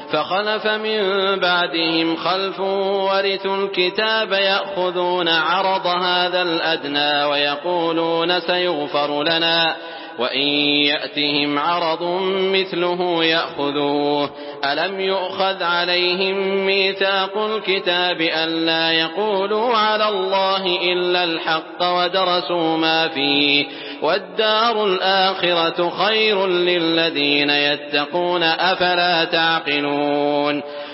فخلف من بعدهم خلف ورثوا الكتاب يأخذون عرض هذا الأدنى ويقولون سيغفر لنا وإن يأتهم عرض مثله يأخذوه ألم يؤخذ عليهم ميثاق الكتاب ألا يقولوا على الله إلا الحق ودرسوا ما فيه والدار الآخرة خير للذين يتقون أفلا تعقلون